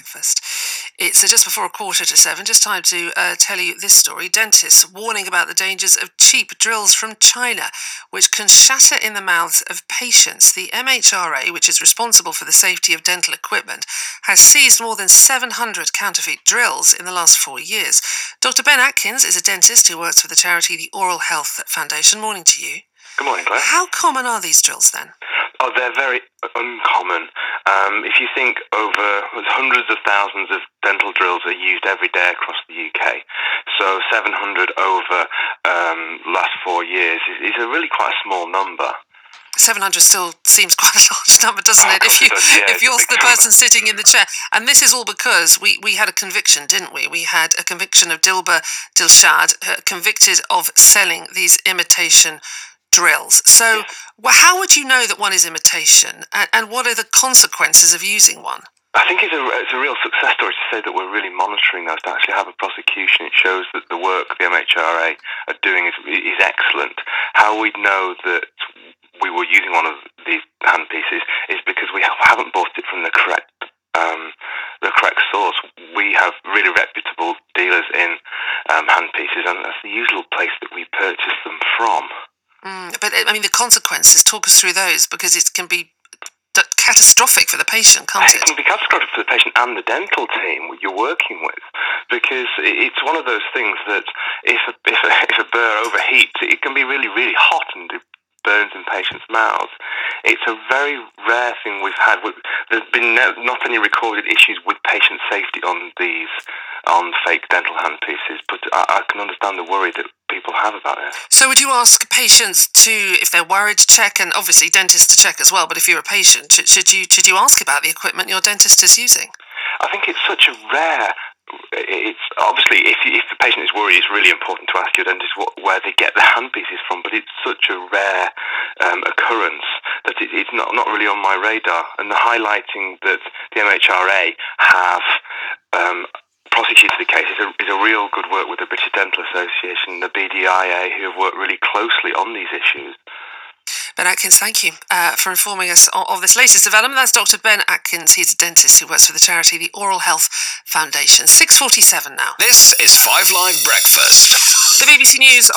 breakfast. It's just before 7:15. Just time to tell you this story. Dentists warning about the dangers of cheap drills from China, which can shatter in the mouths of patients. The MHRA, which is responsible for the safety of dental equipment, has seized more than 700 counterfeit drills in the last 4 years. Dr. Ben Atkins is a dentist who works for the charity the Oral Health Foundation. Morning to you. Good morning, Claire. How common are these drills then? Oh, they're very uncommon. If you think over hundreds of thousands of dental drills are used every day across the UK, so 700 over last 4 years is a really quite a small number. 700 still seems quite a large number, doesn't it? If you're the person sitting in the chair. And this is all because we had a conviction, didn't we? We had a conviction of Dilbar Dilshad, convicted of selling these imitation drills. So how would you know that one is imitation, and what are the consequences of using one? I think it's a real success story to say that we're really monitoring those, to actually have a prosecution. It shows that the work the MHRA are doing is excellent. How we'd know that we were using one of these handpieces is because we haven't bought it from the correct source. We have really reputable dealers in handpieces, and that's the usual place that we purchase them from. But I mean, the consequences, talk us through those, because it can be catastrophic for the patient, can't it? It can be catastrophic for the patient and the dental team you're working with, because it's one of those things that if a burr overheats, it can be really, really hot and do burns in patients' mouths. It's a very rare thing we've had. There's been not any recorded issues with patient safety on fake dental handpieces, but I can understand the worry that people have about it. So would you ask patients to, if they're worried, to check, and obviously dentists to check as well, but if you're a patient, should you ask about the equipment your dentist is using? I think it's such a rare... It's obviously, if the patient is worried, it's really important to ask your dentist where they get the handpieces from, but it's such a rare occurrence that it's not really on my radar. And the highlighting that the MHRA have prosecuted the case is a real good work with the British Dental Association and the BDIA, who have worked really closely on these issues. Ben Atkins, thank you for informing us of this latest development. That's Dr. Ben Atkins. He's a dentist who works for the charity the Oral Health Foundation. 6:47 now. This is 5 Live Breakfast. The BBC News